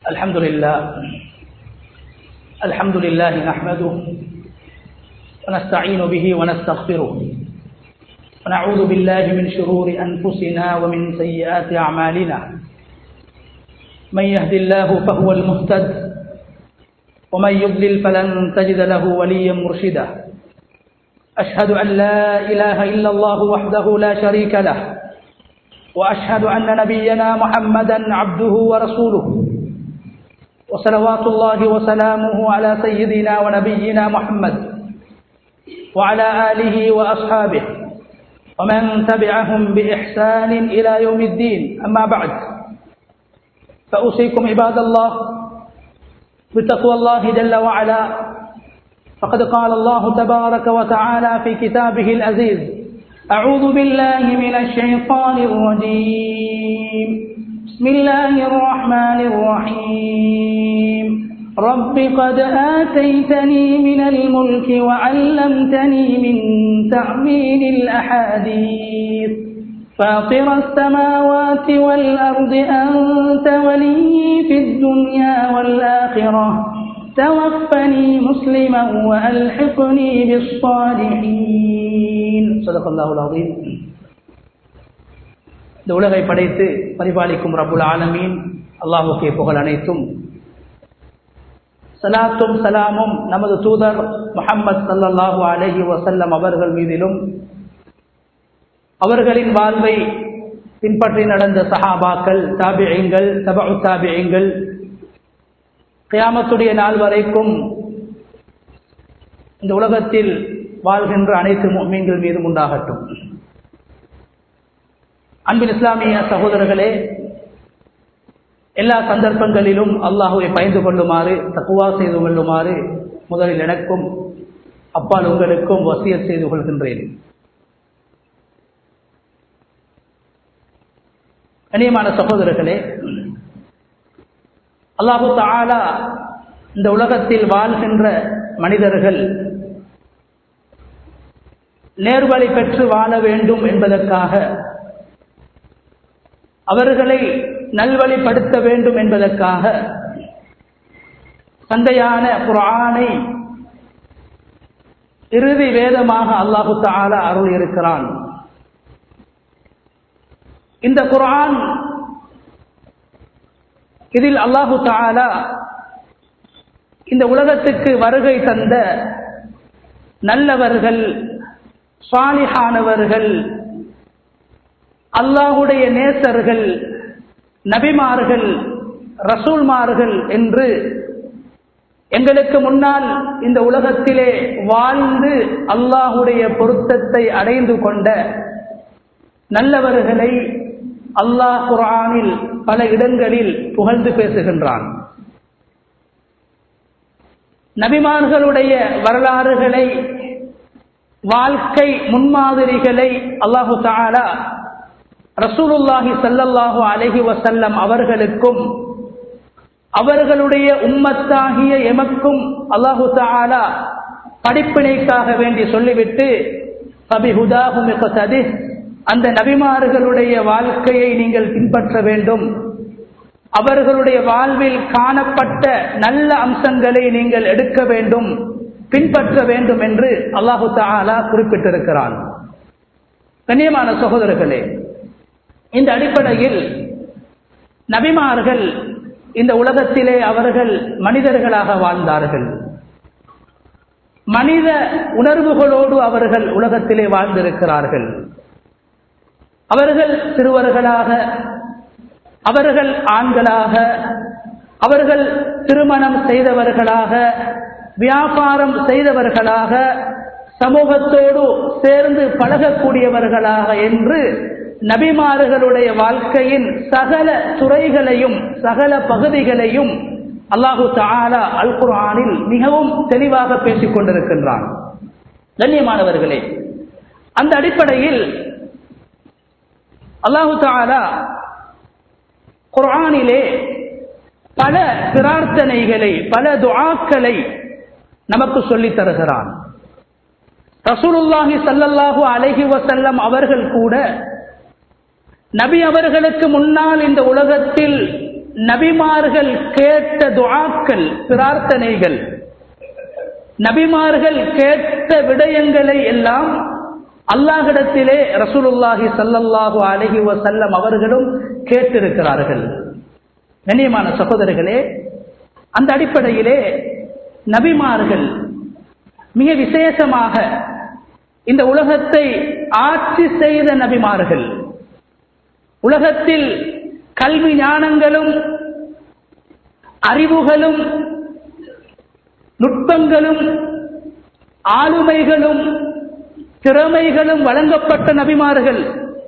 الحمد لله نحمده ونستعين به ونستغفره ونعوذ بالله من شرور أنفسنا ومن سيئات أعمالنا. من يهد الله فهو المهتد ومن يضلل فلن تجد له وليا مرشدا. أشهد أن لا إله إلا الله وحده لا شريك له وأشهد أن نبينا محمدا عبده ورسوله وصلوات الله وسلامه على سيدنا ونبينا محمد وعلى آله وأصحابه ومن تبعهم بإحسان إلى يوم الدين. أما بعد، فأوصيكم عباد الله بتقوى الله جل وعلا. فقد قال الله تبارك وتعالى في كتابه العزيز: أعوذ بالله من الشيطان الرجيم. بسم الله الرحمن الرحيم. رب قد آتيتني من الملك وعلمتني من تأويل الأحاديث فاطر السماوات والأرض أنت ولي في الدنيا والآخرة توفني مسلما وألحقني بالصالحين. صدق الله العظيم. இந்த உலகை படைத்து பரிபாலிக்கும் ரப்புல் ஆலமீன் அல்லாஹ்வுக்கே புகழ் அனைத்தும். ஸலாத்தும் ஸலாமும் நமது தூதர் முஹம்மது ஸல்லல்லாஹு அலைஹி வஸல்லம் அவர்கள் மீதிலும், அவர்களின் வாழ்வை பின்பற்றி நடந்த சஹாபாக்கள், தாபிஈன்கள், தபஉ தாபிஈன்கள், கியாமத்துடைய நாள் வரைக்கும் இந்த உலகத்தில் வாழ்கின்ற அனைத்து முஃமின்கள் மீதும் உண்டாகட்டும். அன்பின் இஸ்லாமிய சகோதரர்களே, எல்லா சந்தர்ப்பங்களிலும் அல்லாஹ்வை பயந்து கொள்ளுமாறு, தக்வா செய்து கொள்ளுமாறு முதலில் எனக்கும் அப்பால் உங்களுக்கும் வசியத் செய்து கொள்கின்றேன். கண்ணியமான சகோதரர்களே, அல்லாஹு தஆலா இந்த உலகத்தில் வாழ்கின்ற மனிதர்கள் நேர்வழி பெற்று வாழ வேண்டும் என்பதற்காக, அவர்களை நல்வழிப்படுத்த வேண்டும் என்பதற்காக தந்தையான குர்ஆனை இறுதி வேதமாக அல்லாஹு தஆலா அருள் இருக்கிறான். இந்த குர்ஆன், இதில் அல்லாஹு தஆலா இந்த உலகத்துக்கு வருகை தந்த நல்லவர்கள், சாலிஹானவர்கள், அல்லாஹுடைய நேசர்கள், நபிமார்கள், ரசூல்மார்கள் என்று எங்களுக்கு முன்னால் இந்த உலகத்திலே வாழ்ந்து அல்லாஹுடைய பொருத்தத்தை அடைந்து கொண்ட நல்லவர்களை அல்லாஹ் குர்ஆனில் பல இடங்களில் புகழ்ந்து பேசுகின்றான். நபிமார்களுடைய வரலாறுகளை, வாழ்க்கை முன்மாதிரிகளை அல்லாஹு தஆலா ரசூலுல்லாஹி ஸல்லல்லாஹு அலைஹி வஸல்லம் அவர்களுக்கும் அவர்களுடைய உம்மத்தாகிய எமக்கும் அல்லாஹு தஆலா படிப்பினைக்காக வேண்டி சொல்லிவிட்டு, ஃபபிஹுதாஹும் இக்ததிஹ், அந்த நபிமார்களுடைய வாழ்க்கையை நீங்கள் பின்பற்ற வேண்டும், அவர்களுடைய வாழ்வில் காணப்பட்ட நல்ல அம்சங்களை நீங்கள் எடுக்க வேண்டும், பின்பற்ற வேண்டும் என்று அல்லாஹு தஆலா குறிப்பிட்டிருக்கிறான். கண்ணியமான சகோதரர்களே, இந்த அடிப்படையில் நபிமார்கள் இந்த உலகத்திலே அவர்கள் மனிதர்களாக வாழ்ந்தார்கள். மனித உணர்வுகளோடு அவர்கள் உலகத்திலே வாழ்ந்திருக்கிறார்கள். அவர்கள் சிறுவர்களாக, அவர்கள் ஆண்களாக, அவர்கள் திருமணம் செய்தவர்களாக, வியாபாரம் செய்தவர்களாக, சமூகத்தோடு சேர்ந்து பழகக்கூடியவர்களாக என்று நபிமார்களுடைய வாழ்க்கையின் சகல துறைகளையும் சகல பகுதிகளையும் அல்லாஹு தஆலா அல் குர்ஆனில் மிகவும் தெளிவாக பேசிக் கொண்டிருக்கின்றான். கண்ணியமானவர்களே, அந்த அடிப்படையில் அல்லாஹு தஆலா குர்ஆனிலே பல பிரார்த்தனைகளை, பல துஆக்களை நமக்கு சொல்லித் தருகிறான். ரசூலுல்லாஹி ஸல்லல்லாஹு அலைஹி வஸல்லம் அவர்கள் கூட நபி அவர்களுக்கு முன்னால் இந்த உலகத்தில் நபிமார்கள் கேட்ட துஆக்கள், பிரார்த்தனைகள், நபிமார்கள் கேட்ட விடயங்களை எல்லாம் அல்லாஹ்விடத்திலே ரசூலுல்லாஹி ஸல்லல்லாஹு அலைஹி வஸல்லம் அவர்களும் கேட்டிருக்கிறார்கள். கண்ணியமான சகோதரர்களே, அந்த அடிப்படையிலே நபிமார்கள் மிக விசேஷமாக இந்த உலகத்தை ஆட்சி செய்த நபிமார்கள், உலகத்தில் கல்வி ஞானங்களும் அறிவுகளும் நுட்பங்களும் ஆளுமைகளும் திறமைகளும் வழங்கப்பட்ட நபிமார்கள்.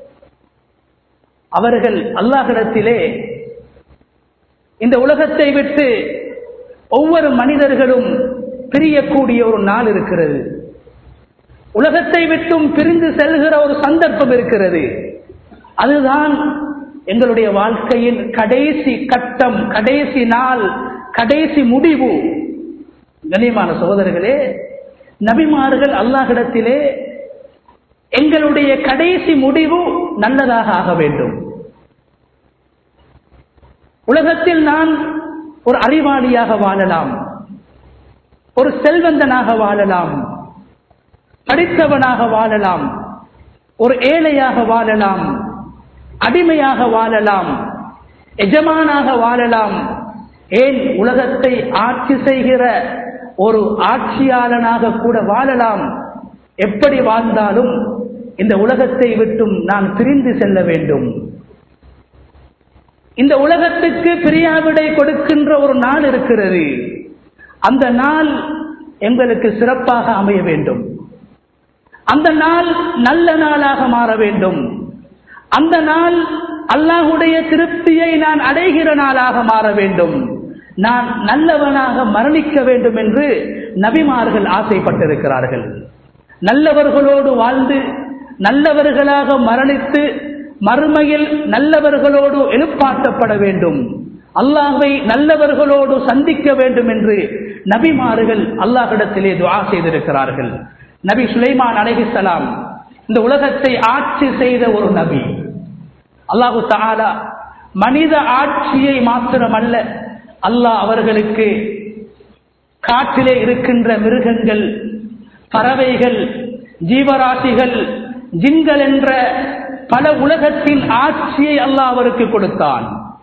அவர்கள் அல்லாஹ்விடத்திலே இந்த உலகத்தை விட்டு ஒவ்வொரு மனிதர்களும் பிரியக்கூடிய ஒரு நாள் இருக்கிறது. உலகத்தை விட்டும் பிரிந்து செல்கிற ஒரு சந்தர்ப்பம் இருக்கிறது. அதுதான் எங்களுடைய வாழ்க்கையின் கடைசி கட்டம், கடைசி நாள், கடைசி முடிவு. கண்ணியமான சகோதரர்களே, நபிமார்கள் அல்லாஹ்விடத்திலே எங்களுடைய கடைசி முடிவு நல்லதாக ஆக வேண்டும். உலகத்தில் நான் ஒரு அறிவாளியாக வாழலாம், ஒரு செல்வந்தனாக வாழலாம், படித்தவனாக வாழலாம், ஒரு ஏழையாக வாழலாம், அடிமையாக வாழலாம், எஜமானாக வாழலாம், ஏன் உலகத்தை ஆட்சி செய்கிற ஒரு ஆட்சியாளனாக கூட வாழலாம். எப்படி வாழ்ந்தாலும் இந்த உலகத்தை விட்டும் நான் பிரிந்து செல்ல வேண்டும். இந்த உலகத்துக்கு பிரியாவிடை கொடுக்கின்ற ஒரு நாள் இருக்கிறது. அந்த நாள் எங்களுக்கு சிறப்பாக அமைய வேண்டும். அந்த நாள் நல்ல நாளாக மாற வேண்டும். அந்த நாள் அல்லாஹ்வுடைய திருப்தியை நான் அடைகிற நாளாக மாற வேண்டும். நான் நல்லவனாக மரணிக்க வேண்டும் என்று நபிமார்கள் ஆசைப்பட்டிருக்கிறார்கள். நல்லவர்களோடு வாழ்ந்து நல்லவர்களாக மரணித்து மறுமையில் நல்லவர்களோடு எழுப்பாட்டப்பட வேண்டும், அல்லாஹ்வை நல்லவர்களோடு சந்திக்க வேண்டும் என்று நபிமார்கள் அல்லாஹ்விடத்திலே துஆ செய்திருக்கிறார்கள். நபி சுலைமான் அலைஹிஸ்ஸலாம் இந்த உலகத்தை ஆட்சி செய்த ஒரு நபி. அல்லாஹு தஆலா மனித ஆட்சியை மாத்திரமல்ல, அல்லாஹ் அவர்களுக்கு காட்டிலே இருக்கின்ற மிருகங்கள், பறவைகள், ஜீவராசிகள், ஜின்கள் என்ற பல உலகத்தின் ஆட்சியை அல்லாஹ் அவருக்கு கொடுத்தான்.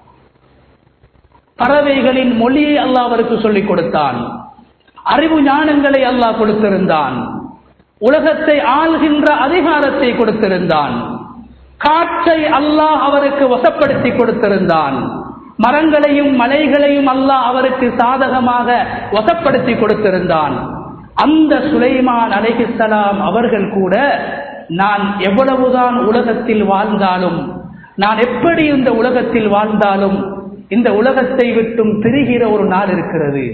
பறவைகளின் மொழியை அல்லாஹ் அவருக்கு சொல்லிக் கொடுத்தான். அறிவு ஞானங்களை அல்லாஹ் கொடுத்திருந்தான். உலகத்தை ஆள்கின்ற அதிகாரத்தை கொடுத்திருந்தான். காற்றை அல்லாஹ் அவருக்கு வசப்படுத்தி கொடுத்திருந்தான். மரங்களையும் மலைகளையும் அல்லாஹ் அவருக்கு சாதகமாக வசப்படுத்தி கொடுத்திருந்தான். அந்த சுலைமான் அலைஹிஸ்ஸலாம் அவர்கள் கூட நான் எவ்வளவுதான் உலகத்தில் வாழ்ந்தாலும், நான் எப்படி இந்த உலகத்தில் வாழ்ந்தாலும் இந்த உலகத்தை விட்டும் பிரிகிற ஒரு நாள் இருக்கிறது.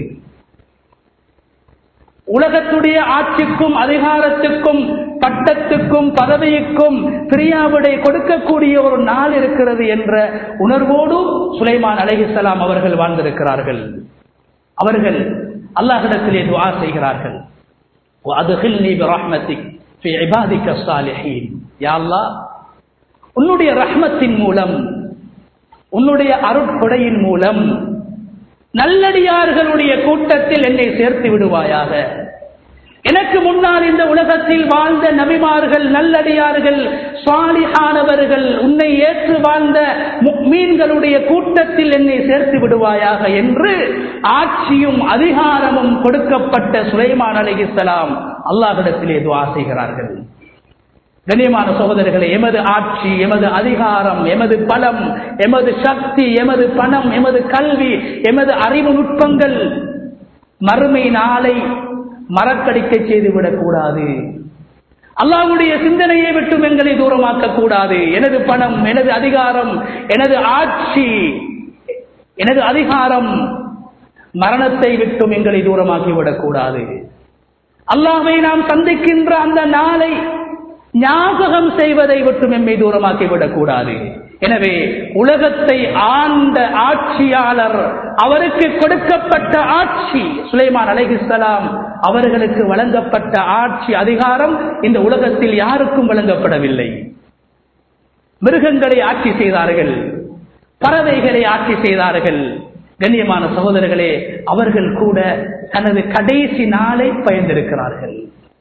உலகத்துடைய ஆட்சிக்கும் அதிகாரத்துக்கும் பட்டத்துக்கும் பதவிக்கும் பிரியாவிடை கொடுக்கக்கூடிய ஒரு நாள் இருக்கிறது என்ற உணர்வோடு சுலைமான் அலைஹிஸ்ஸலாம் அவர்கள் வாழ்ந்திருக்கிறார்கள். அவர்கள் அல்லாஹ்விடத்திலே துஆ செய்கிறார்கள். வஅத்கில்னி பிரஹ்மத்திக் ஃபீ இபாதிக ஸாலிஹீன். யா அல்லாஹ், உன்னுடைய ரஹ்மத்தின் மூலம், உன்னுடைய அருட்கொடையின் மூலம் நல்லடியார்களுடைய கூட்டத்தில் என்னை சேர்த்து விடுவாயாக. எனக்கு முன்னால் இந்த உலகத்தில் வாழ்ந்த நபிமார்கள், நல்லடியார்கள், சாலிஹானவர்கள், உன்னை ஏற்று வாழ்ந்த முஃமின்களுடைய கூட்டத்தில் என்னை சேர்த்து விடுவாயாக என்று ஆட்சியும் அதிகாரமும் கொடுக்கப்பட்ட சுலைமான் அலைஹிஸ்ஸலாம் அல்லாஹ்விடத்திலே துஆ செய்கிறார்கள். கண்ணியமான சகோதரர்களே, எமது ஆட்சி, எமது அதிகாரம், எமது பலம், எமது சக்தி, எமது பணம், எமது கல்வி, எமது அறிவு நுட்பங்கள் மறுமை நாளை மறக்கடிக்க செய்துவிடக் கூடாது. அல்லாஹ்வுடைய சிந்தனையை விட்டும் எங்களை தூரமாக்க கூடாது. எனது பணம், எனது அதிகாரம், எனது ஆட்சி, எனது அதிகாரம் மரணத்தை விட்டும் எங்களை தூரமாக்கிவிடக் கூடாது. அல்லாஹ்வை நாம் சந்திக்கின்ற அந்த நாளை ஞாபகம் செய்வதை விட்டும் எம்மை தூரமாக்கிவிடக் கூடாது. எனவே உலகத்தை ஆண்ட ஆட்சியாளர், அவருக்கு கொடுக்கப்பட்ட ஆட்சி, சுலைமான் அலைஹிஸ்ஸலாம் அவர்களுக்கு வழங்கப்பட்ட ஆட்சி அதிகாரம் இந்த உலகத்தில் யாருக்கும் வழங்கப்படவில்லை. மிருகங்களை ஆட்சி செய்தார்கள், பறவைகளை ஆட்சி செய்தார்கள். கண்ணியமான சகோதரர்களே, அவர்கள் கூட தனது கடைசி நாளை பயந்திருக்கிறார்கள்.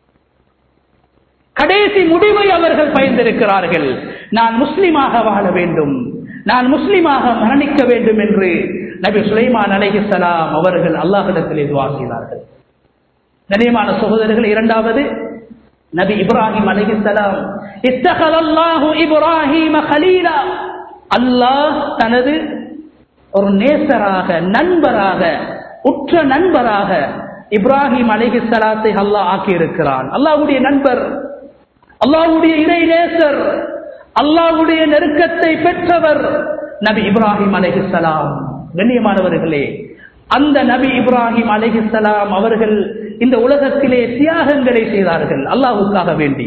கடைசி முடிவை அவர்கள் பயந்திருக்கிறார்கள். நான் முஸ்லிமாக வாழ வேண்டும், நான் முஸ்லிமாக மரணிக்க வேண்டும் என்று நபி சுலைமான் அலைஹிஸ்ஸலாம் அவர்கள் அல்லாஹ்விடத்திலே துஆ செய்தார்கள். கண்ணியமான சகோதரர்கள், இரண்டாவது நபி இப்ராஹிம் அலைஹிஸ்ஸலாம், இத்தகலல்லாஹு இப்ராஹீம கலீலா, அல்லாஹ் தனது ஒரு நேசராக, நண்பராக, உற்ற நண்பராக இப்ராஹிம் அலைஹிஸ்ஸலாத்தை அல்லாஹ் ஆக்கி இருக்கிறான். அல்லாஹ்வுடைய நண்பர், அல்லாஹ்வுடைய இறை நேசர், அல்லாஹ்வுடைய நெருக்கத்தை பெற்றவர் நபி இப்ராஹிம் அலைஹிஸ்ஸலாம். கண்ணியமானவர்களே, அந்த நபி இப்ராஹிம் அலைஹிஸ்ஸலாம் அவர்கள் இந்த உலகத்திலே தியாகங்களை செய்தார்கள் அல்லாஹ்வுக்காக வேண்டி.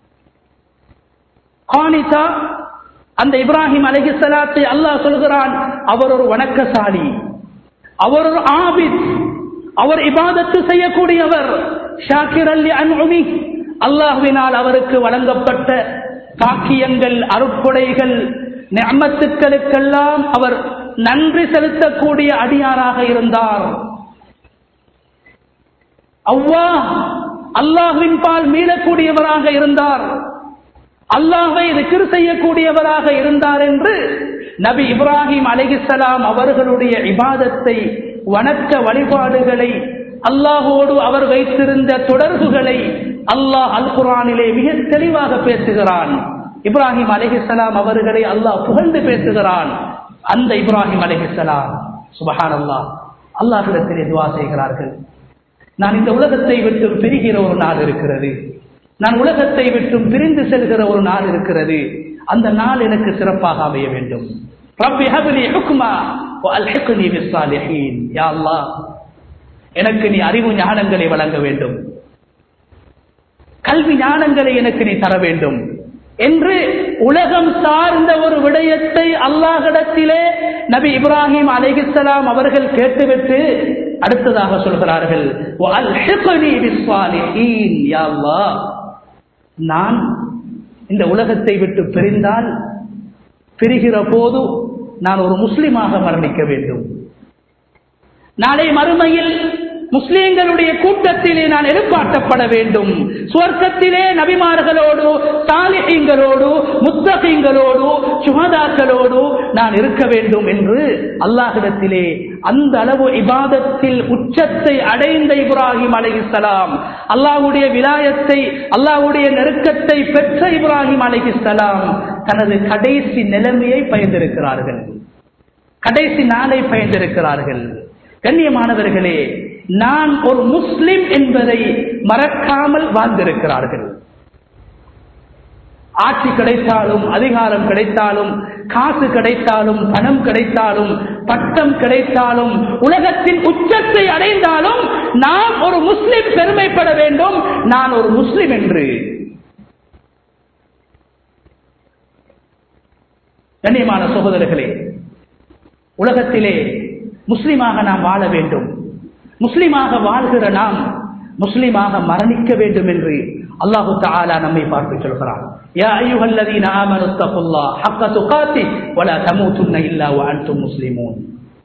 கானிதா, அந்த இப்ராஹிம் அலைஹிஸ்ஸலாத்தை அல்லாஹ் சொல்கிறான், அவர் ஒரு வணக்கசாலி, அவர் ஒரு ஆபித், அவர் இபாதத்து செய்யக்கூடியவர். ஷாக்கிரல் லிஅன்உமி, அல்லாஹ்வினால் அவருக்கு வழங்கப்பட்ட பாக்கியங்கள், அருட்கொடைகள், நிஅமத்துக்களுக்கெல்லாம் அவர் நன்றி செலுத்தக்கூடிய அடியாராக இருந்தார். அல்லாஹ்வின் பால் மீளக்கூடியவராக இருந்தார், அல்லாஹ்வை திக்ர் செய்யக்கூடியவராக இருந்தார் என்று நபி இப்ராஹிம் அலைஹிஸ்ஸலாம் அவர்களுடைய இபாதத்தை, வணக்க வழிபாடுகளை, அல்லாஹோடு அவர் வைத்திருந்த தொடர்புகளை அல்லாஹ் அல் குர்ஆனிலே மிக தெளிவாக பேசுகிறான். இப்ராஹிம் அலைஹிஸ்ஸலாம் அவர்களை அல்லாஹ் புகழ்ந்து பேசுகிறான். அந்த இப்ராஹிம் அலைஹிஸ்ஸலாம் சுப்ஹானல்லாஹ் அல்லாஹ்விடத்திலே துஆ செய்கிறார்கள், நான் இந்த உலகத்தை விட்டு பிரிகிற ஒரு நாள் இருக்கிறது, நான் உலகத்தை விட்டு பிரிந்து செல்கிற ஒரு நாள் இருக்கிறது, அந்த நாள் எனக்கு சிறப்பாக அமைய வேண்டும். ரப்பி ஹப்லி ஹுக்மா வ அல்ஹிக்னி பிஸ்ஸாலிஹீன், யா அல்லாஹ் எனக்கு நீ அறிவு ஞானங்களை வழங்க வேண்டும், கல்வி ஞானங்களை எனக்கு நீ தர வேண்டும் என்று உலகம் சார்ந்த ஒரு விடயத்தை அல்லாஹ்விடத்திலே நபி இப்ராஹிம் அலைஹிஸ்ஸலாம் அவர்கள் கேட்டுவிட்டு அடுத்ததாக சொல்கிறார்கள், வ அல்ஹிக்னி பிஸ்ஸாலிஹீன், யா அல்லாஹ் நான் இந்த உலகத்தை விட்டு பிரிந்தால், பிரிகிற போது நான் ஒரு முஸ்லிமாக மரணிக்க வேண்டும். நாளை மறுமையில் முஸ்லிம்களுடைய கூட்டத்திலே நான் எழுப்பாட்டப்பட வேண்டும். சுவர்க்கத்திலே நபிமார்களோடு, சாலிஹீன்களோடு, முத்தகீன்களோடு, சுஹதாக்களோடு நான் இருக்க வேண்டும் என்று அல்லாஹ்விடத்திலே அந்த அளவு இபாதத்தில் உச்சத்தை அடைந்த இப்ராஹிம் அலைஹிஸ்ஸலாம், அல்லாஹ்வுடைய விலாயத்தை, அல்லாஹ்வுடைய நெருக்கத்தை பெற்ற இப்ராஹிம் அலைஹிஸ்ஸலாம் தனது கடைசி நிலைமையை பயந்திருக்கிறார்கள், கடைசி நாளை பயந்திருக்கிறார்கள். கண்ணியமானவர்களே, நான் ஒரு முஸ்லிம் என்பதை மறக்காமல் வாழ்ந்திருக்கிறார்கள். ஆட்சி கிடைத்தாலும், அதிகாரம் கிடைத்தாலும், காசு கிடைத்தாலும், பணம் கிடைத்தாலும், பட்டம் கிடைத்தாலும், உலகத்தின் உச்சத்தை அடைந்தாலும் நாம் ஒரு முஸ்லிம் பெருமைப்பட வேண்டும், நான் ஒரு முஸ்லிம் என்று. கண்ணியமான சகோதரர்களே, உலகத்திலே முஸ்லிமாக நாம் வாழ வேண்டும், முஸ்லிமாக வாழ்கிற நாம் முஸ்லிமாக மரணிக்க வேண்டும் என்று அல்லாஹு தஆலா நம்மை பார்த்து சொல்கிறான். யா அய்யுஹல்லதீன ஆமனு தகுல்லாஹ ஹக்க துகாத்திஹ் வலா தமூதுன்ன இல்லா வ அன்தும் முஸ்லிமூன்.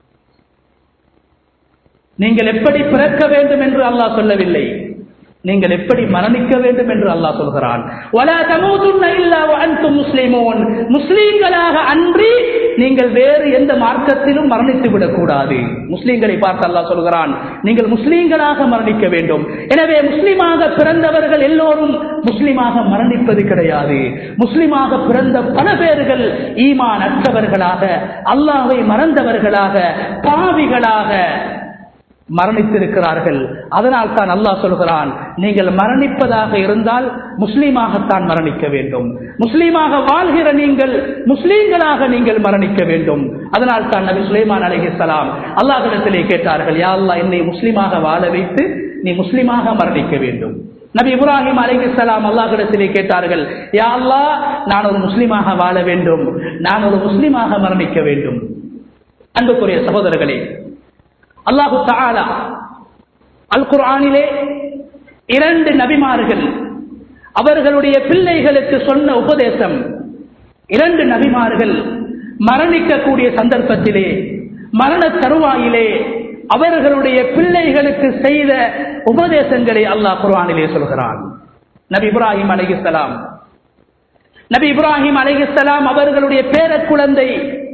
நீங்கள் எப்படி பிறக்க வேண்டும் என்று அல்லாஹ் சொல்லவில்லை, நீங்கள் எப்படி மரணிக்க வேண்டும் என்று அல்லாஹ் சொல்கிறான். வலா தமூதுன்ன இல்லா வ அன்தும் முஸ்லிமூன், முஸ்லிம்களாக அன்றி நீங்கள் வேறு எந்த மார்க்கத்திலும் மரணித்து விடக்கூடாது. முஸ்லிம்களை பார்த்து அல்லாஹ் சொல்கிறான், நீங்கள் முஸ்லிம்களாக மரணிக்க வேண்டும். எனவே முஸ்லிமாக பிறந்தவர்கள் எல்லோரும் முஸ்லிமாக மரணிப்பது கிடையாது. முஸ்லிமாக பிறந்த பல பேர்கள் ஈமான் அற்றவர்களாக, அல்லாஹ்வை மறந்தவர்களாக, பாவிகளாக மரணித்திருக்கிறார்கள். அதனால் தான் அல்லாஹ் சொல்கிறான், நீங்கள் மரணிப்பதாக இருந்தால் முஸ்லீமாகத்தான் மரணிக்க வேண்டும், முஸ்லீமாக வாழ்கிற நீங்கள் முஸ்லீம்களாக நீங்கள் மரணிக்க வேண்டும். அதனால் தான் நபி சுலைமான் அலைஹிஸ்ஸலாம் அல்லாஹ்விடத்திலே கேட்டார்கள், யா அல்லாஹ் என்னை முஸ்லீமாக வாழ வைத்து நீ முஸ்லீமாக மரணிக்க வேண்டும். நபி இப்ராஹிம் அலைஹிஸ்ஸலாம் அல்லாஹ்விடத்திலே கேட்டார்கள், யா அல்லாஹ் நான் ஒரு முஸ்லீமாக வாழ வேண்டும், நான் ஒரு முஸ்லீமாக மரணிக்க வேண்டும். அன்புக்குரிய சகோதரர்களே, அல்லாஹு தஆலா அல் குர்ஆனிலே 2 நபிமார்கள் அவர்களுடைய பிள்ளைகளுக்கு சொன்ன உபதேசம். 2 நபிமார்கள் மரணிக்கக்கூடிய சந்தர்ப்பத்திலே, மரண தருவாயிலே அவர்களுடைய பிள்ளைகளுக்கு செய்த உபதேசங்களை அல்லாஹ் குர்ஆனிலே சொல்கிறான். நபி இப்ராஹிம் அலைஹிஸ்ஸலாம் அவர்களுடைய பேர குழந்தை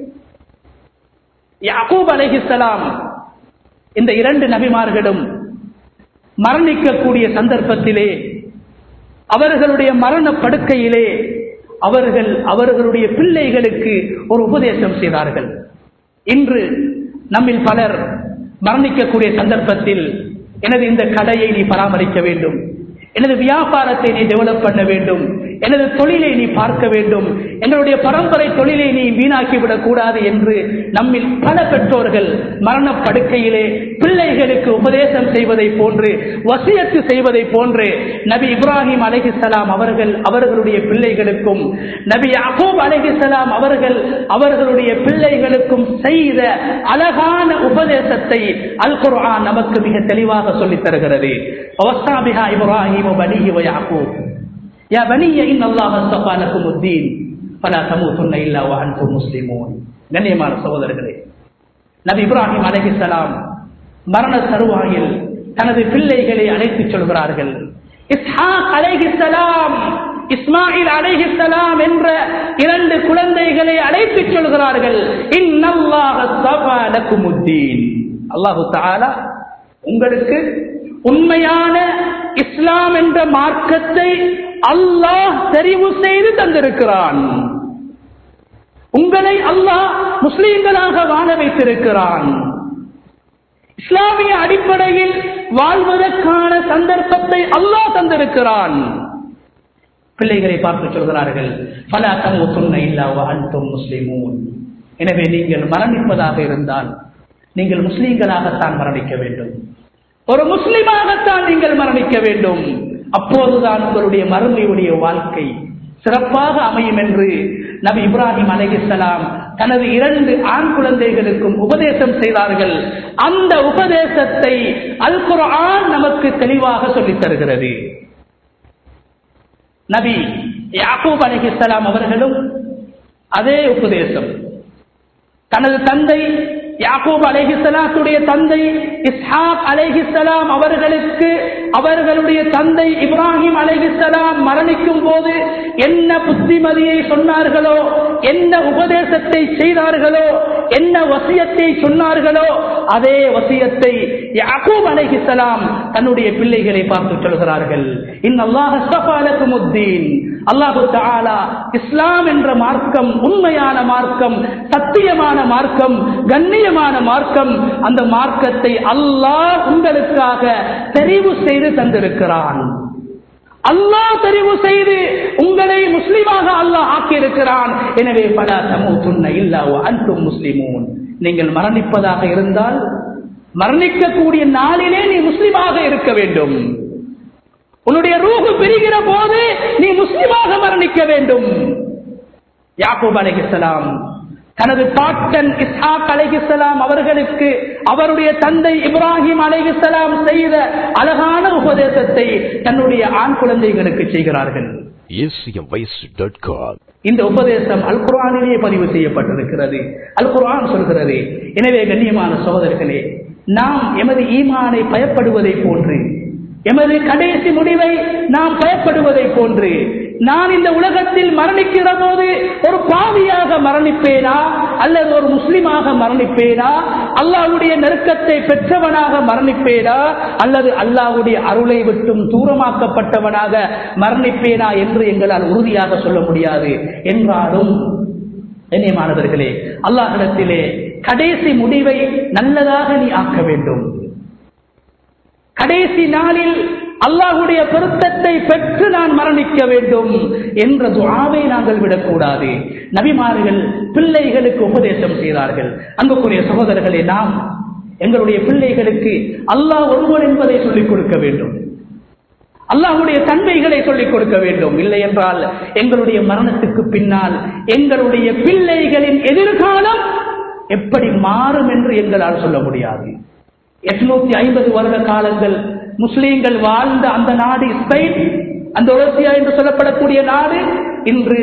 யாக்கூப் அலைஹிஸ்ஸலாம், இந்த இரண்டு நபிமார்களும் மரணிக்கக்கூடிய சந்தர்ப்பத்திலே அவர்களுடைய மரண படுக்கையிலே அவர்களுடைய பிள்ளைகளுக்கு ஒரு உபதேசம் செய்தார்கள். இன்று நம்மில் பலர் மரணிக்கக்கூடிய சந்தர்ப்பத்தில், எனது இந்த கடையை நீ பராமரிக்க வேண்டும், எனது வியாபாரத்தை நீ டெவலப் பண்ண வேண்டும், எனது தொழிலை நீ பார்க்க வேண்டும், எங்களுடைய பரம்பரை தொழிலை நீ வீணாக்கிவிடக் கூடாது என்று நம்மில் பல பெற்றோர்கள் மரண படுக்கையிலே பிள்ளைகளுக்கு உபதேசம் செய்வதை போன்று, வசியத்து செய்வதை போன்று நபி இப்ராஹிம் அலைஹிஸ்ஸலாம் அவர்களுடைய பிள்ளைகளுக்கும், நபி யாக்கூப் அலைஹிஸ்ஸலாம் அவர்களுடைய பிள்ளைகளுக்கும் செய்த அழகான உபதேசத்தை அல் குர்ஆன் நமக்கு மிக தெளிவாக சொல்லித் தருகிறது. வஸாபிஹா இப்ராஹிம் வபனிஹி வயாக்கூப் யா பனிய இன்னல்லாஹ ஸஃபா லகுமுத்தீன் ஃபலா தமூதுன்ன இல்லா வஅன்தும் முஸ்லிமூன். கண்ணியமான சகோதரர்களே, நபி இப்ராஹிம் அலைஹிஸ்ஸலாம் மரண தருவாயில் தனது பிள்ளைகளை அழைத்துச் சொல்கிறார்கள். இஸ்ஹாக் அலைஹிஸ்ஸலாம், இஸ்மாயில் அலைஹிஸ்ஸலாம் என்ற இரண்டு குழந்தைகளை அழைத்துச் சொல்கிறார்கள். இன்னல்லாஹ ஸஃபா லகுமுத்தீன், அல்லாஹ் தஆலா உங்களுக்கு உண்மையான இஸ்லாம் என்ற மார்க்கத்தை அல்லாஹ் தெரிவு செய்து தந்திருக்கிறான். உங்களை அல்லாஹ் முஸ்லிம்களாக வாழ வைத்திருக்கிறான். இஸ்லாமிய அடிப்படையில் வாழ்வதற்கான சந்தர்ப்பத்தை அல்லாஹ் தந்திருக்கிறான். பிள்ளைகளை பார்த்து சொல்கிறார்கள், ஃபலா தமூதுன்ன இல்லா வஅன்தும் முஸ்லிமூன். எனவே நீங்கள் மரணிப்பதாக இருந்தால் நீங்கள் முஸ்லிம்களாகத்தான் மரணிக்க வேண்டும், ஒரு முஸ்லிமாகத்தான் நீங்கள் மரணிக்க வேண்டும். அப்போதுதான் உங்களுடைய மறுமையுடைய வாழ்க்கை சிறப்பாக அமையும் என்று நபி இப்ராஹிம் அலைஹிஸ்ஸலாம் தனது இரண்டு ஆண் குழந்தைகளுக்கும் உபதேசம் செய்தார்கள். அந்த உபதேசத்தை அல் குர்ஆன் நமக்கு தெளிவாக சொல்லித் தருகிறது. நபி யாக்கூப் அலைஹிஸ்ஸலாம் அவர்களும் அதே உபதேசம், தனது தந்தை யாக்கூப் அலைஹிஸ்ஸலாத்துடைய தந்தை இஸ்ஹாக் அலைஹிஸ்ஸலாம் அவர்களுக்கு அவர்களுடைய தந்தை இப்ராஹிம் அலைஹிஸ்ஸலாம் மரணிக்கும் போது என்ன புத்திமதியை சொன்னார்களோ, என்ன உபதேசத்தை செய்தார்களோ, என்ன வசியத்தை சொன்னார்களோ, அதே வசியத்தை யாக்கூப் அலைஹிஸ்ஸலாம் தன்னுடைய பிள்ளைகளை பார்த்து சொல்கிறார்கள். இன்னல்லாஹ ஸஃபா லகுமுத்தீன், அல்லாஹ் தஆலா இஸ்லாம் என்ற மார்க்கம் உண்மையான மார்க்கம், சத்தியமான மார்க்கம், கண்ணியமான மார்க்கம். அந்த மார்க்கத்தை அல்லாஹ் உங்களுக்காக தெரிவு செய்து தந்திருக்கிறான். அல்லாஹ் தெரிவு செய்து உங்களை முஸ்லிமாக அல்லாஹ் ஆக்கியிருக்கிறான். எனவே ஃபலா தமூதுன்ன இல்லா வஅன்தும் முஸ்லிமூன். நீங்கள் மரணிப்பதாக இருந்தால் மரணிக்கக்கூடிய நாளிலே நீ முஸ்லிமாக இருக்க வேண்டும். உன்னுடைய ரூஹு பிரிகிற போது நீ முஸ்லிமாக மரணிக்க வேண்டும். யாக்கூப் அலைஹிஸ்ஸலாம் தனது பாட்டன் இஸ்ஹாக் அலைஹிஸ்ஸலாம் அவர்களுக்கு அவருடைய தந்தை இப்ராஹிம் அலைஹிஸ்ஸலாம் செய்த அழகான உபதேசத்தை தன்னுடைய ஆண் குழந்தைகளுக்கு செய்கிறார்கள். இந்த உபதேசம் அல் குர்ஆனிலே பதிவு செய்யப்பட்டிருக்கிறது. அல் குர்ஆன் சொல்கிறது, எனவே கண்ணியமான சகோதரர்களே, நாம் எமது ஈமானை பயப்படுவதை போன்று, எமது கடைசி முடிவை நாம் பயப்படுவதை போன்று, நான் இந்த உலகத்தில் மரணிக்கிற போது ஒரு பாவியாக மரணிப்பேனா அல்லது ஒரு முஸ்லிமாக மரணிப்பேனா, அல்லாஹ்வுடைய நெருக்கத்தை பெற்றவனாக மரணிப்பேனா அல்லது அல்லாஹ்வுடைய அருளை விட்டும் தூரமாக்கப்பட்டவனாக மரணிப்பேனா என்று எங்களால் உறுதியாக சொல்ல முடியாது. என்றாலும் கண்ணியமானவர்களே, அல்லாஹ்விடத்திலே கடைசி முடிவை நல்லதாக நீ ஆக்க வேண்டும். கடைசி நாளில் அல்லாஹ்வுடைய பொருத்தத்தை பெற்று நான் மரணிக்க வேண்டும் என்ற துஆவை நாங்கள் விடக்கூடாது. நபிமார்கள் பிள்ளைகளுக்கு உபதேசம் செய்தார்கள். அன்புக்குரிய சகோதரர்களே, நாம் எங்களுடைய பிள்ளைகளுக்கு அல்லாஹ் ஒருவன் என்பதை சொல்லிக் கொடுக்க வேண்டும், அல்லாஹ்வுடைய தன்மைகளை சொல்லிக் கொடுக்க வேண்டும். இல்லை என்றால் எங்களுடைய மரணத்துக்கு பின்னால் எங்களுடைய பிள்ளைகளின் எதிர்காலம் எப்படி மாறும் என்று எங்களால் சொல்ல முடியாது. 850 வருட காலங்கள் முஸ்லீம்கள் வாழ்ந்த அந்த நாடு ஸ்பெயின், அந்த ஒலசியா என்று சொல்லப்படக்கூடிய நாடு இன்று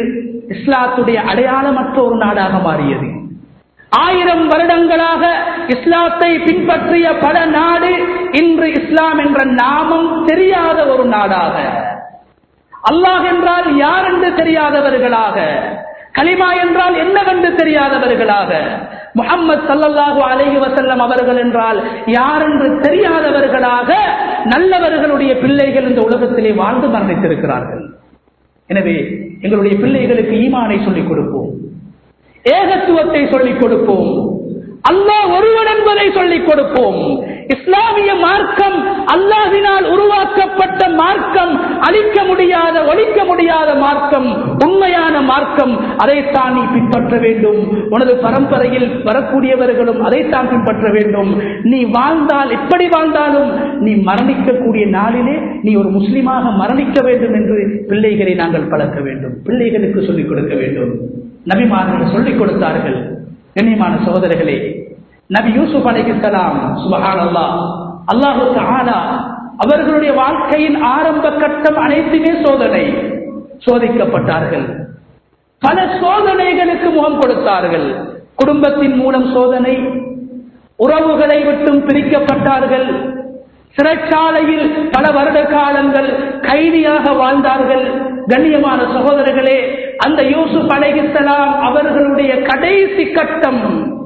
இஸ்லாத்துடைய அடையாளமற்ற ஒரு நாடாக மாறியது. 1000 வருடங்களாக இஸ்லாத்தை பின்பற்றிய பல நாடு இன்று இஸ்லாம் என்ற நாமம் தெரியாத ஒரு நாடாக, அல்லாஹ் என்றால் யார் என்று தெரியாதவர்களாக, கலிமா என்றால் என்னவென்று தெரியாதவர்களாக, முஹம்மது ஸல்லல்லாஹு அலைஹி வஸல்லம் அவர்கள் என்றால் யார் என்று தெரியாதவர்களாக நல்லவர்களுடைய பிள்ளைகள் இந்த உலகத்திலே வாழ்ந்து மரணித்திருக்கிறார்கள். எனவே எங்களுடைய பிள்ளைகளுக்கு ஈமானை சொல்லிக் கொடுப்போம், ஏகத்துவத்தை சொல்லிக் கொடுப்போம், அல்லாஹ் ஒருவன் என்பதை சொல்லிக் கொடுப்போம். இஸ்லாமிய மார்க்கம் அல்லாஹ்வினால் உருவாக்கப்பட்ட மார்க்கம், அழிக்க முடியாத ஒழிக்க முடியாத மார்க்கம், உண்மையான மார்க்கம். அதைத்தான் நீ பின்பற்ற வேண்டும். உனது பரம்பரையில் வரக்கூடியவர்களும் அதைத்தான் பின்பற்ற வேண்டும். நீ வாழ்ந்தால் எப்படி வாழ்ந்தாலும் நீ மரணிக்கக்கூடிய நாளிலே நீ ஒரு முஸ்லிமாக மரணிக்க வேண்டும் என்று பிள்ளைகளை நாங்கள் பழக்க வேண்டும், பிள்ளைகளுக்கு சொல்லிக் கொடுக்க வேண்டும். நபிமார்கள் சொல்லிக் கொடுத்தார்கள். கண்ணியமான சகோதரர்களே, நபி யூசுப் அலைஹிஸ்ஸலாம் சுப்ஹானல்லாஹ், அல்லாஹ் தஆலா அவர்களுடைய வாழ்க்கையின் ஆரம்ப கட்டம் அனைத்துமே சோதனை, சோதிக்கப்பட்டார்கள். பல சோதனைகளுக்கு முகம் கொடுத்தார்கள். குடும்பத்தின் மூலம் சோதனை, உறவுகளை விட்டும் பிரிக்கப்பட்டார்கள், சிறைச்சாலையில் பல வருட காலங்கள் கைதியாக வாழ்ந்தார்கள். கண்ணியமான சகோதரர்களே, அந்த யூசுப் அலைஹிஸ்ஸலாம் அவர்களுடைய கடைசி கட்டம்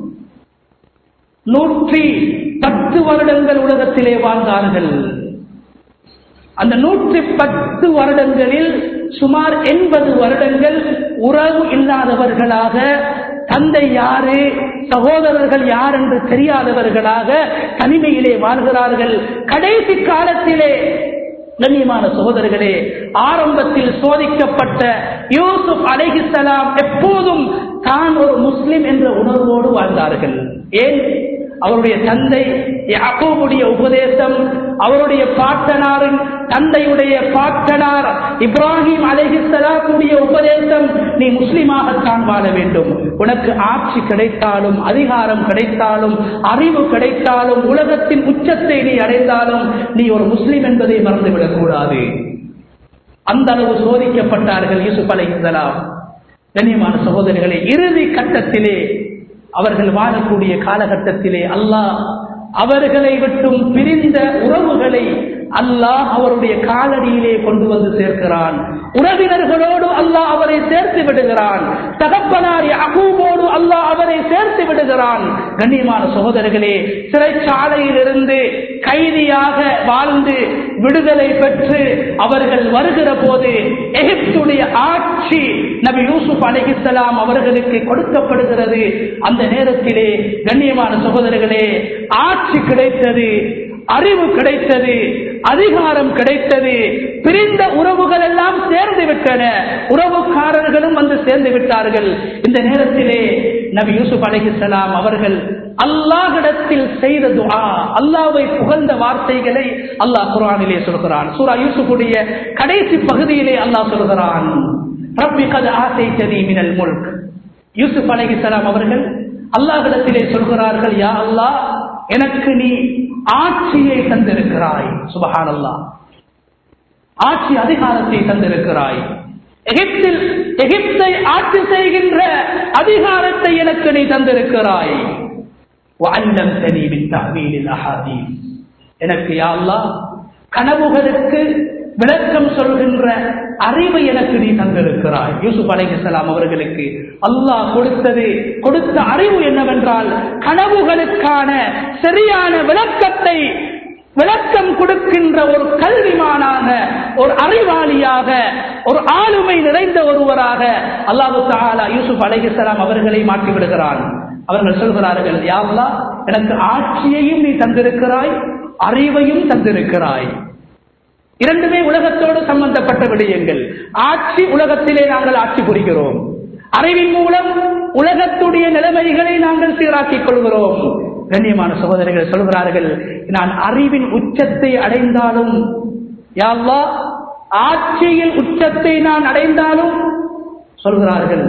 110 வருடங்கள் உலகத்திலே வாழ்ந்தார்கள். அந்த 110 வருடங்களில் சுமார் 80 வருடங்கள் உறவு இல்லாதவர்களாக, தந்தை யாரு சகோதரர்கள் யார் என்று தெரியாதவர்களாக தனிமையிலே வாழ்கிறார்கள். கடைசி காலத்திலே கண்ணியமான சகோதரர்களே, ஆரம்பத்தில் சோதிக்கப்பட்ட யூசுப் அலைஹிஸ்ஸலாம் எப்போதும் தான் ஒரு முஸ்லிம் என்ற உணர்வோடு வாழ்ந்தார்கள். ஏன்? அவருடைய தந்தை யாக்கூபுடைய உபதேசம், அவருடைய பாட்டனாரின் தந்தையுடைய பாட்டனார் இப்ராஹிம் அலைஹிஸ்ஸலாமுடைய உபதேசம், நீ முஸ்லிமாகத்தான் வாழ வேண்டும். உனக்கு ஆட்சி கிடைத்தாலும், அதிகாரம் கிடைத்தாலும், அறிவு கிடைத்தாலும், உலகத்தின் உச்சத்தை நீ அடைந்தாலும் நீ ஒரு முஸ்லிம் என்பதை மறந்துவிடக் கூடாது. அந்த அளவு சோதிக்கப்பட்டார்கள் யூசுப் அலைஹிஸ்ஸலாம். கண்ணியமான சகோதரிகளே, இறுதி கட்டத்திலே அவர்கள் வாழக்கூடிய காலகட்டத்திலே அல்லாஹ் அவர்களை விட்டும் பிரிந்த உறவுகளை அல்லாஹ் அவருடைய காலடியிலே கொண்டு வந்து சேர்க்கிறான். உறவினர்களோடு அல்லாஹ் அவரை சேர்த்து விடுகிறான். தகப்பனார் யாக்கூபோடு அல்லாஹ் அவரை சேர்த்து விடுகிறான். கண்ணியமான சகோதரர்களே, சிறைச்சாலையிலிருந்து கைதியாக வாழ்ந்து விடுதலை பெற்று அவர்கள் வருகிற போது எகிப்துடைய ஆட்சி நபி யூசுப் அலைஹிஸ்ஸலாம் அவர்களுக்கு கொடுக்கப்படுகிறது. அந்த நேரத்திலே கண்ணியமான சகோதரர்களே, ஆட்சி கிடைத்தது, அறிவு கிடைத்தது, அதிகாரம் கிடைத்தது. பிரிந்த உறவுகள் எல்லாம் சேர்ந்து விட்டன, உறவுக்காரர்களும் வந்து சேர்ந்து விட்டார்கள். இந்த நேரத்திலே நபி யூசுப் அலைஹிஸ்ஸலாம் அவர்கள் அல்லாஹ்விடத்தில் செய்த துஆ, அல்லாஹ்வை புகழ்ந்த வார்த்தைகளை அல்லாஹ் குர்ஆனிலே சொல்கிறான். சூரா யூசுஃபுடைய கடைசி பகுதியிலே அல்லாஹ் சொல்கிறான், ரப்பி கத் ஆதைதனி மினல் முல்க். யூசுப் அலைஹிஸ்ஸலாம் அவர்கள் அல்லாஹ்விடத்திலே சொல்கிறார்கள், யா அல்லாஹ், எனக்கு நீ ஆட்சியை தந்திருக்கிறாய். சுப்ஹானல்லாஹ், ஆட்சி அதிகாரத்தை தந்திருக்கிறாய். எகிப்தை ஆட்சி செய்கின்ற அதிகாரத்தை எனக்கு நீ தந்திருக்கிறாய். வஅல்லம்தனி மின் தஅவீலில் அஹாதீஸ். எனக்கு யா அல்லாஹ் கனவுகளுக்கு விளக்கம் சொல்கின்ற அறிவை எனக்கு நீ தந்திருக்கிறாய். யூசுப் அலைஹிஸ்ஸலாம் அவர்களுக்கு அல்லாஹ் கொடுத்த அறிவு என்னவென்றால், கனவுகளுக்கான சரியான விளக்கம் கொடுக்கின்ற ஒரு கல்விமானாக, ஒரு அறிவாளியாக, ஒரு ஆளுமை நிறைந்த ஒருவராக அல்லாஹ் தஆலா யூசுப் அலைஹிஸ்ஸலாம் அவர்களை மாற்றி விடுகிறான். அவர்கள் சொல்கிறார்கள், யா அல்லாஹ், எனக்கு ஆட்சியையும் நீ தந்திருக்கிறாய், அறிவையும் தந்திருக்கிறாய். இரண்டுமே உலகத்தோடு சம்பந்தப்பட்ட விடயங்கள். ஆட்சி, உலகத்திலே நாங்கள் ஆட்சி புரிகிறோம். அறிவின் மூலம் உலகத்துடைய நிலைமைகளை நாங்கள் சீராக்கிக் கொள்கிறோம். கண்ணியமான சகோதரர்கள் சொல்கிறார்கள், நான் அறிவின் உச்சத்தை அடைந்தாலும், யா அல்லாஹ், ஆட்சியில் உச்சத்தை நான் அடைந்தாலும், சொல்கிறார்கள்,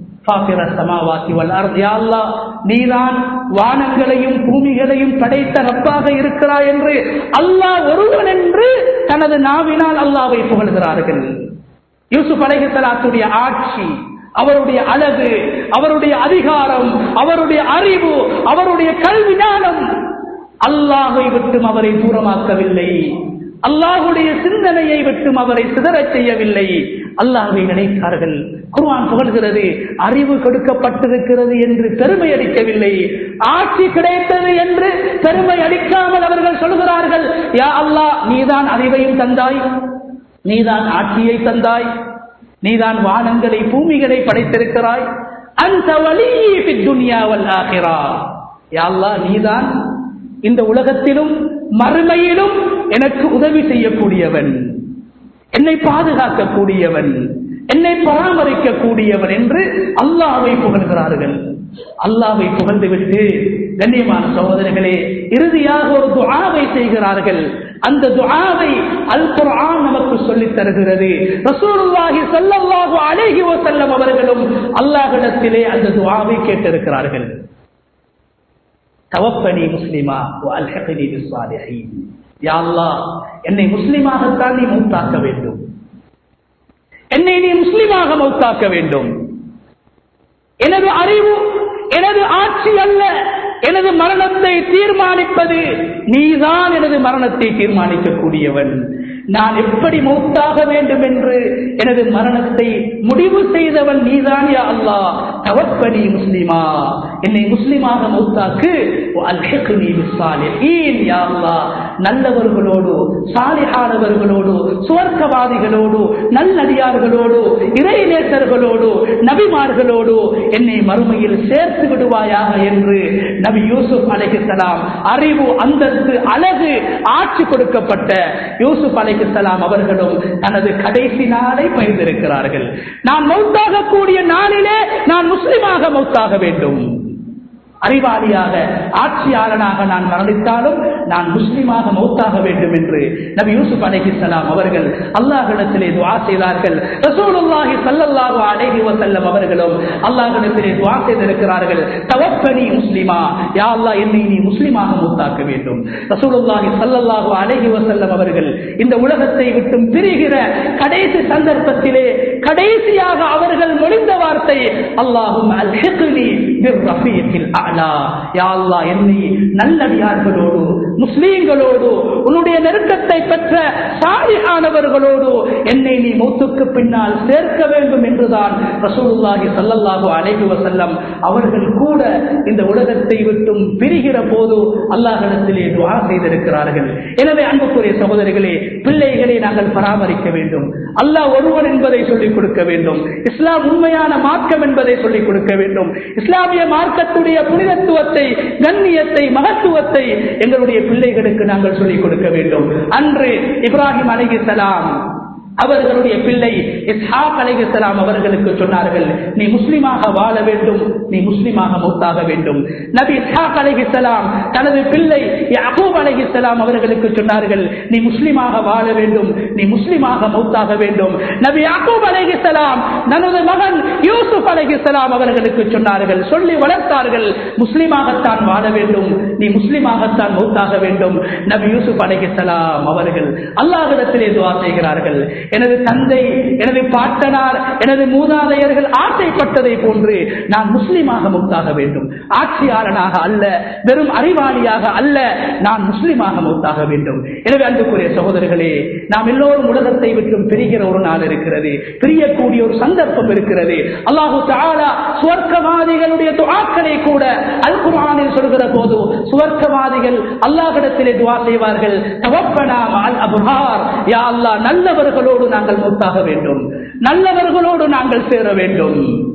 நீதான் வானங்களையும் பூமிகளையும் படைத்த ரப்பாக இருக்கிறாய் என்று அல்லாஹ் ஒருவன் என்று தனது நாவினால் அல்லாஹ்வை புகழ்கிறார்கள். யூசுப் அலைஹிஸ்ஸலாத்துடைய ஆட்சி, அவருடைய அழகு, அவருடைய அதிகாரம், அவருடைய அறிவு, அவருடைய கல்வி ஞானம் அல்லாஹை விட்டும் அவரை தூரமாக்கவில்லை. அல்லாஹுடைய சிந்தனையை விட்டும் அவரை சிதறச் செய்யவில்லை. அல்லாஹ்வை நினைத்தார்கள். குர்ஆன் புகழ்கிறது, அறிவு கொடுக்கப்பட்டிருக்கிறது என்று பெருமை அடிக்கவில்லை. ஆட்சி கிடைத்தது என்று பெருமை அடிக்காமல் அவர்கள் சொல்கிறார்கள், யா அல்லாஹ், நீதான் அறிவையும் தந்தாய், நீதான் ஆட்சியை தந்தாய், நீதான் வானங்களை பூமிகளை படைத்திருக்கிறாய். அன்த வலியி ஃபித் துன்யா வல் ஆகிரா. யா அல்லாஹ், நீதான் இந்த உலகத்திலும் மறுமையிலும் எனக்கு உதவி செய்யக்கூடியவன், என்னை பாதுகாக்கக்கூடியவன், என்னை பராமரிக்கக்கூடியவன் என்று அல்லாஹ்வை புகழ்கிறார்கள். அல்லாஹ்வை புகழ்ந்துவிட்டு கண்ணியமான சகோதரர்களே, இறுதியாக ஒரு துஆவை செய்கிறார்கள். அந்த துஆவை அல் குர்ஆன் நமக்கு சொல்லித் தருகிறது. ரசூலுல்லாஹி ஸல்லல்லாஹு அலைஹி வஸல்லம் அவர்களும் அல்லாஹ்விடத்திலே அந்த துஆவை கேட்டிருக்கிறார்கள். தவஃபனி முஸ்லிமா வ அல்ஹிக்னி பிஸ்ஸாலிஹீன். யா அல்லாஹ், என்னை முஸ்லிமாகத்தான் நீ மௌத்தாக்க வேண்டும், என்னை நீ முஸ்லிமாக மௌத்தாக்க வேண்டும். எனது அறிவு, எனது ஆட்சி அல்ல எனது மரணத்தை தீர்மானிப்பது, நீதான் எனது மரணத்தை தீர்மானிக்கக்கூடியவன். நான் எப்படி மௌத்தாக வேண்டும் என்று எனது மரணத்தை முடிவு செய்தவன் நீதான் யா அல்லாஹ். தவஃபனி முஸ்லிமா, என்னை முஸ்லிமாக மௌத்தாக்கு. அல்ஹிக்னி பிஸ்ஸாலிஹீன். யா அல்லாஹ், நல்லவர்களோடு, சாலிஹானவர்களோடு, சுவர்க்கவாதிகளோடு, நல்லடியார்களோடு, இறைநேசர்களோடு, நபிமார்களோடு என்னை மறுமையில் சேர்த்து விடுவாயாக என்று நபி யூசுப் அலைஹிஸ்ஸலாம், அறிவு, அந்தஸ்து, அழகு, ஆட்சி கொடுக்கப்பட்ட யூசுப் அலைஹிஸ்ஸலாம் அவர்களும் தனது கடைசி நாளை பகிர்ந்திருக்கிறார்கள். நான் மௌத்தாக கூடிய நாளிலே நான் முஸ்லிமாக மௌத்தாக வேண்டும். அறிவாளியாக, ஆட்சியாளனாக நான் மரணித்தாலும் நான் முஸ்லிமாக மௌத்தாக வேண்டும் என்று நபி யூசுப் அலைஹிஸ்ஸலாம் அவர்கள் அல்லாஹ்விடத்திலே துஆ செய்தார்கள். ரசூலுல்லாஹி ஸல்லல்லாஹு அலைஹி வஸல்லம் அவர்களும் அல்லாஹ்விடத்திலே துஆ செய்திருக்கிறார்கள். தவஃபனி முஸ்லிமா, யா அல்லாஹ், என்னை நீ முஸ்லிமாக மௌத்தாக்க வேண்டும். ரசூலுல்லாஹி ஸல்லல்லாஹு அலைஹி வஸல்லம் அவர்கள் இந்த உலகத்தை விட்டு பிரிகிற கடைசி சந்தர்ப்பத்திலே கடைசியாக அவர்கள் மொழிந்த வார்த்தை, அல்லாஹும்ம அல்ஹிக்னி பிர்ரஃபீகில் அலா. யா அல்லாஹ், என்னை நல்லடியார்களோடு, முஸ்லீம்களோடு, உன்னுடைய நெருக்கத்தை பெற்ற சாலிஹானவர்களோடு என்னை நீ மௌத்துக்கு பின்னால் சேர்க்க வேண்டும் என்றுதான் ரசூலுல்லாஹி ஸல்லல்லாஹு அலைஹி வஸல்லம் அவர்கள் கூட இந்த உலகத்தை விட்டும் பிரிகிற போது அல்லாஹ்விடத்திலே துஆ செய்திருக்கிறார்கள். எனவே அன்புக்குரிய சகோதரர்களே, பிள்ளைகளை நாங்கள் பராமரிக்க வேண்டும். அல்லாஹ் ஒருவன் என்பதை சொல்லிக் கொடுக்க வேண்டும். இஸ்லாம் உண்மையான மார்க்கம் என்பதை சொல்லிக் கொடுக்க வேண்டும். இஸ்லாமிய மார்க்கத்துடைய புனிதத்துவத்தை, கண்ணியத்தை, மகத்துவத்தை எங்களுடைய பிள்ளைகளுக்கு நாங்கள் சொல்லிக் கொடுக்க வேண்டும். அன்று இப்ராஹிம் அலைஹிஸ்ஸலாம் அவர்களுடைய பிள்ளை இஸ்ஹாக் அலைஹிஸ்ஸலாம் அவர்களுக்கு சொன்னார்கள், நீ முஸ்லிமாக வாழ வேண்டும், நீ முஸ்லிமாக மௌத்தாக வேண்டும். நபி இஸ்ஹாக் அலைஹிஸ்ஸலாம் தனது பிள்ளை யாக்கூப் அலைஹிஸ்ஸலாம் அவர்களுக்கு சொன்னார்கள், நீ முஸ்லிமாக வாழ வேண்டும், நீ முஸ்லிமாக மௌத்தாக வேண்டும். நபி யாக்கூப் அலைஹிஸ்ஸலாம் தனது மகன் யூசுப் அலைஹிஸ்ஸலாம் அவர்களுக்கு சொன்னார்கள், சொல்லி வளர்த்தார்கள், முஸ்லிமாகத்தான் வாழ வேண்டும், நீ முஸ்லிமாகத்தான் மௌத்தாக வேண்டும். நபி யூசுப் அலைஹிஸ்ஸலாம் அவர்கள் அல்லாஹ்விடத்திலே துஆ செய்கிறார்கள், எனது தந்தை, எனது பாட்டனார், எனது மூதாதையர்கள் ஆசைப்பட்டதை போன்று நான் முஸ்லிமாக மௌத்தாக வேண்டும். ஆட்சியாளனாக அல்ல, வெறும் அறிவாளியாக அல்ல, நான் முஸ்லிமாக மௌத்தாக வேண்டும். எனவே அன்புக்குரிய சகோதரர்களே, நாம் எல்லோரும் உலகத்தை விட்டு பிரிகிற ஒரு நாள் இருக்கிறது, பிரியக்கூடிய ஒரு சந்தர்ப்பம் இருக்கிறது. அல்லாஹு தஆலா சுவர்க்கவாதிகளுடைய துஆக்களை கூட அல் குர்ஆனில் சொல்கிற போது சுவர்க்கவாதிகள் அல்லாஹ்விடத்திலே துஆ செய்வார்கள், தவஃபனா மஅல் அப்ரார். யா அல்லாஹ், நல்லவர்களோடு நாங்கள் மௌத்தாக வேண்டும், நல்லவர்களோடு நாங்கள் சேர வேண்டும்.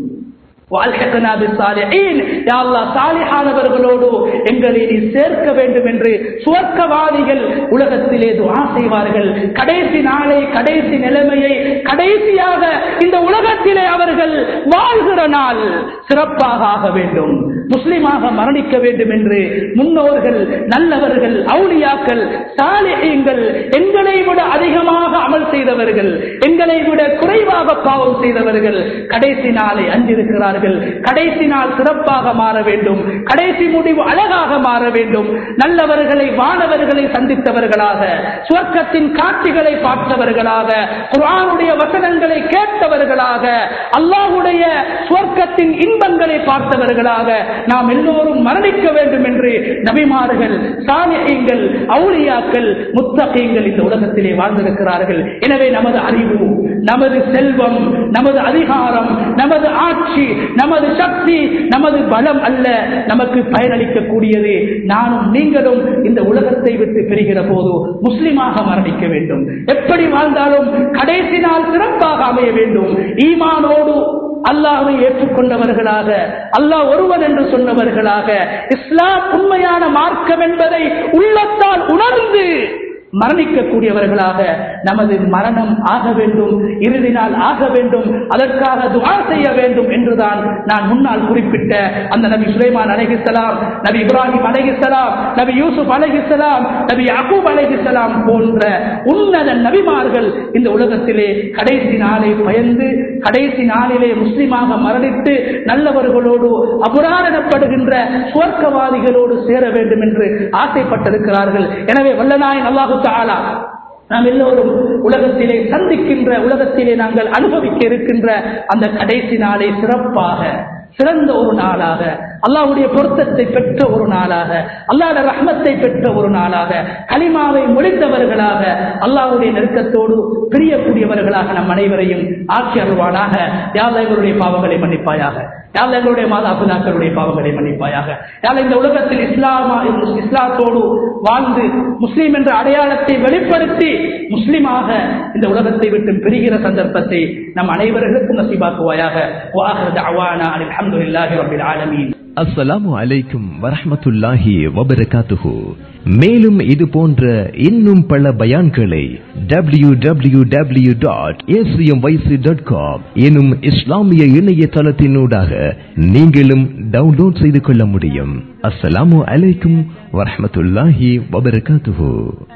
சாலிஹானவர்களோடு எங்களை நீ சேர்க்க வேண்டும் என்று சுவர்க்கவாதிகள் உலகத்திலே துஆ செய்வார்கள். கடைசி நாளை, கடைசி நிலைமையை, கடைசியாக இந்த உலகத்திலே அவர்கள் வாழ்கிற நாள் சிறப்பாக ஆக வேண்டும், முஸ்லிமாக மரணிக்க வேண்டும் என்று முன்னோர்கள், நல்லவர்கள், அவுலியாக்கள், சாலிஹீன்கள், எங்களை விட அதிகமாக அமல் செய்தவர்கள், எங்களை விட குறைவாக பாவம் செய்தவர்கள் கடைசி நாளை அஞ்சிருக்கிறார்கள். கடைசி நாள் சிறப்பாக மாற வேண்டும், கடைசி முடிவு அழகாக மாற வேண்டும். நல்லவர்களை வானவர்களை சந்தித்தவர்களாக, சுவர்க்கத்தின் காட்சிகளை பார்த்தவர்களாக, குர்ஆனுடைய வசனங்களை கேட்டவர்களாக, அல்லாஹ்வுடைய சுவர்க்கத்தின் இன்பங்களை பார்த்தவர்களாக நாம் எல்லோரும் மரணிக்க வேண்டும் என்று நபிமார்கள், சாலிஹீன்கள், அவுலியாக்கள், முத்தகீன்கள் இந்த உலகத்திலே வாழ்ந்திருக்கிறார்கள். எனவே நமது அறிவு, நமது செல்வம், நமது அதிகாரம், நமது ஆட்சி, நமது சக்தி, நமது பலம் அல்ல நமக்கு பயனளிக்கக்கூடியது. நானும் நீங்களும் இந்த உலகத்தை விட்டு பிரிகிற போது முஸ்லிமாக மரணிக்க வேண்டும். எப்படி வாழ்ந்தாலும் கடைசி நாள் சிறப்பாக அமைய வேண்டும். ஈமானோடு அல்லாஹ்வை ஏற்றுக்கொண்டவர்களாக, அல்லாஹ் ஒருவன் என்று சொன்னவர்களாக, இஸ்லாம் உண்மையான மார்க்கம் என்பதை உள்ளத்தால் உணர்ந்து மரணிக்கக்கூடியவர்களாக நமது மரணம் ஆக வேண்டும், இறுதி நாள் ஆக வேண்டும். அதற்காக துஆ செய்ய வேண்டும் என்றுதான் நான் முன்னால் குறிப்பிட்ட அந்த நபி சுலைமான் அலைஹிஸ்ஸலாம், நபி இப்ராஹிம் அலைஹிஸ்ஸலாம், நபி யூசுப் அலைஹிஸ்ஸலாம், நபி யாக்கூப் அலைஹிஸ்ஸலாம் போன்ற உன்னத நபிமார்கள் இந்த உலகத்திலே கடைசி நாளை பயந்து கடைசி நாளிலே முஸ்லிமாக மரணித்து நல்லவர்களோடு அபரார் எனப்படுகின்ற சுவர்க்கவாதிகளோடு சேர வேண்டும் என்று ஆசைப்பட்டிருக்கிறார்கள். எனவே வல்லநாயன் அல்லாஹு தஆலா நாம் எல்லோரும் உலகத்திலே சந்திக்கின்ற, உலகத்திலே நாங்கள் அனுபவிக்க இருக்கின்ற அந்த கடைசி நாளை சிறப்பாக, சிறந்த ஒரு நாளாக, அல்லாஹ்வுடைய பொருத்தத்தை பெற்ற ஒரு நாளாக, அல்லாஹ்வுடைய ரஹ்மத்தை பெற்ற ஒரு நாளாக, கலிமாவை முடித்தவர்களாக, அல்லாஹ்வுடைய நெருக்கத்தோடு பிரியக்கூடியவர்களாக நம் அனைவரையும் ஆக்கி அருள்வானாக. யா அல்லாஹ் எங்களுடைய பாவங்களை மன்னிப்பாயாக, யா அல்லாஹ் எங்களுடைய மாதாபிதாக்களுடைய பாவங்களை மன்னிப்பாயாக. யா அல்லாஹ் இந்த உலகத்தில் இஸ்லாத்தோடு வாழ்ந்து முஸ்லீம் என்ற அடையாளத்தை வெளிப்படுத்தி முஸ்லிமாக இந்த உலகத்தை விட்டு பிரிகிற சந்தர்ப்பத்தை நம் அனைவர்களுக்கும் நசீபாக்குவாயாக. அல்ஹம்துலில்லாஹி ரப்பில் ஆலமீன். அஸ்ஸலாமு அலைக்கும் வரஹ்மத்துல்லாஹி வபரகாத்துஹு. மேலும் இது போன்ற இன்னும் பல பயான்களை www.acmyc.com எனும் இஸ்லாமிய இணையதளத்தினூடாக நீங்களும் டவுன்லோட் செய்து கொள்ள முடியும். அஸ்ஸலாமு அலைக்கும் வரஹ்மத்துல்லாஹி வபரகாத்துஹு.